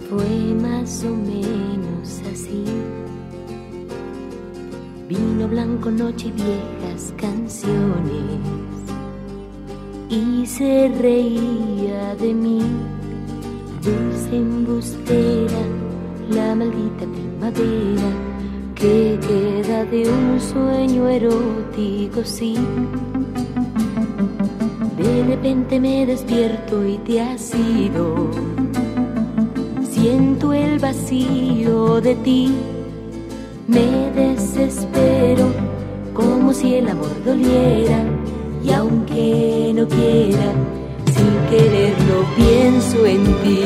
Fue más o menos así. Vino blanco, noche y viejas canciones, y se reía de mí, dulce embustera, la maldita primavera que queda de un sueño erótico, sí. De repente me despierto y te has ido. Siento el vacío de ti, me desespero como si el amor doliera, y aunque no quiera, sin quererlo pienso en ti.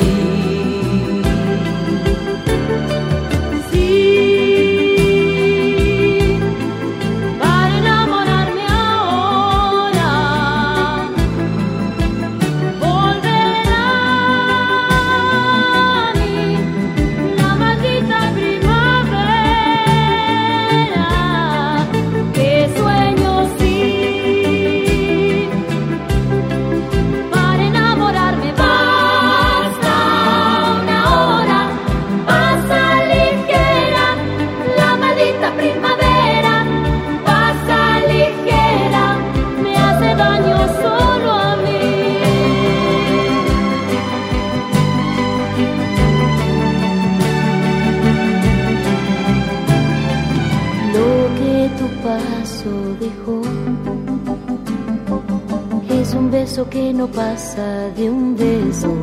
Que no pasa de un beso,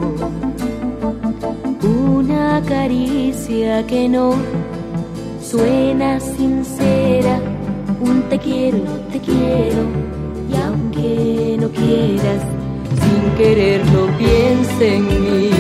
una caricia que no suena sincera, un te quiero, y aunque no quieras, sin quererlo piensa en mí.